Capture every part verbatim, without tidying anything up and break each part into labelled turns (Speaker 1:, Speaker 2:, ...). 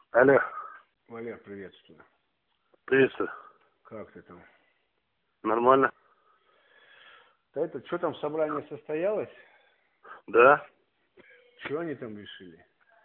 Speaker 1: Алло.
Speaker 2: Валер, приветствую.
Speaker 1: Приветствую.
Speaker 2: Как ты там?
Speaker 1: Нормально?
Speaker 2: Да это, что там, собрание состоялось?
Speaker 1: Да.
Speaker 2: Что они там решили?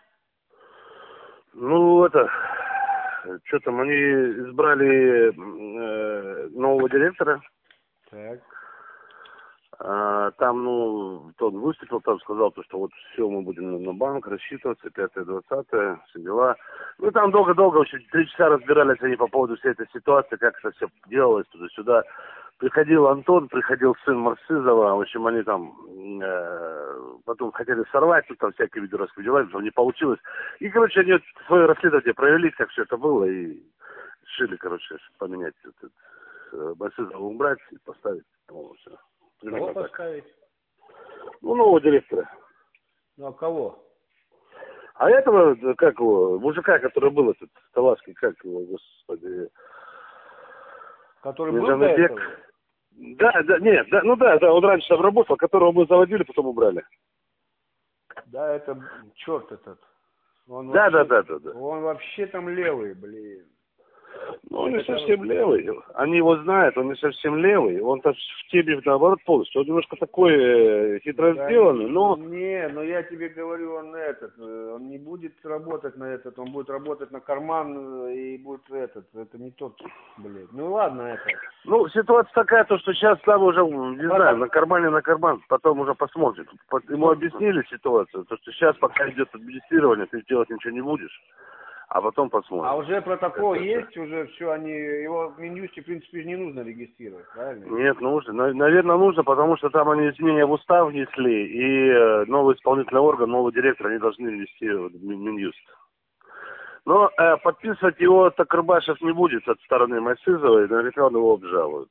Speaker 1: Ну, это... Что там, они избрали э, нового директора.
Speaker 2: Так.
Speaker 1: А, там, ну, тот выступил, там сказал, то, что вот все, мы будем на банк рассчитываться, пятое, двадцатое, все дела. Ну, там долго-долго, вообще, три часа разбирались они по поводу всей этой ситуации, как это все делалось туда-сюда. Приходил Антон, приходил сын Марсызова, в общем, они там э, потом хотели сорвать, тут там всякие видеорасходы дела, но не получилось. И, короче, они вот свое расследование провели, как все это было, и решили, короче, поменять этот, э, Марсызова убрать и поставить, по-моему, все.
Speaker 2: Кого
Speaker 1: Примерно так.
Speaker 2: поставить?
Speaker 1: Ну, нового директора.
Speaker 2: Ну, а кого?
Speaker 1: А этого, как его, мужика, который был этот, Таласский, как его, господи,
Speaker 2: Который был до
Speaker 1: Нижанбек.
Speaker 2: этого?
Speaker 1: Да, да, нет, да, ну да, да, он раньше там работал, которого мы заводили, потом убрали.
Speaker 2: Да, это черт этот. Он
Speaker 1: Да,
Speaker 2: вообще,
Speaker 1: да, да, да, да.
Speaker 2: он вообще там левый, блин.
Speaker 1: Ну, он не
Speaker 2: Это,
Speaker 1: совсем левый. Они его знают, он не совсем левый. Он там в теме, наоборот, полностью. Он немножко такой э, хитро
Speaker 2: да,
Speaker 1: сделанный, но...
Speaker 2: не, но я тебе говорю, он этот, э, он не будет работать на этот, он будет работать на карман э, и будет этот, это не тот, блядь. Ну ладно, это.
Speaker 1: Ну, ситуация такая, то, что сейчас там уже, не знаю, на кармане на карман, потом уже посмотрим. По- Ему объяснили ситуацию, то, что сейчас, пока идет администрирование, ты делать ничего не будешь, а потом посмотрим.
Speaker 2: А уже протокол
Speaker 1: Как это?
Speaker 2: есть, уже все, они, его в Минюсте, в принципе, не нужно регистрировать, правильно?
Speaker 1: Нет, нужно. На- Наверное, нужно, потому что там они изменения в устав внесли, и э, новый исполнительный орган, новый директор, они должны внести в Мин- Минюст. Но э, подписывать его Такырбашев не будет от стороны Майсызова, и наверняка он его обжалует.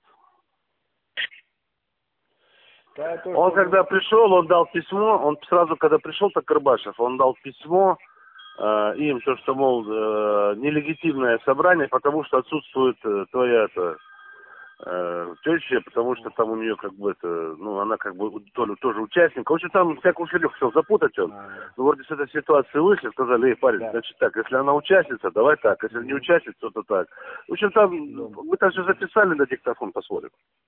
Speaker 2: Да, то,
Speaker 1: Он
Speaker 2: что...
Speaker 1: когда пришел, он дал письмо, он сразу, когда пришел Такырбашев, он дал письмо э, им, то, что, мол, э, нелегитимное собрание, потому что отсутствует э, твоя это, э, теща, потому что там у нее как бы это, ну, она как бы то ли тоже участник. В общем, там всякую фигню хотел запутать он.
Speaker 2: А,
Speaker 1: Ну, вроде с этой ситуации вышли, сказали, эй, парень,
Speaker 2: да.
Speaker 1: значит так, если она участница, давай так, если не
Speaker 2: Мгм.
Speaker 1: участница, то так. В общем, там,
Speaker 2: Да.
Speaker 1: мы там все записали на диктофон, посмотрим.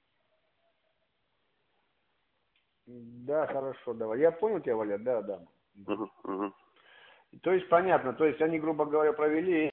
Speaker 2: Да, хорошо, давай. Я понял тебя, Валя, да, да.
Speaker 1: Мгм, мгм.
Speaker 2: То есть понятно, то есть они, грубо говоря, провели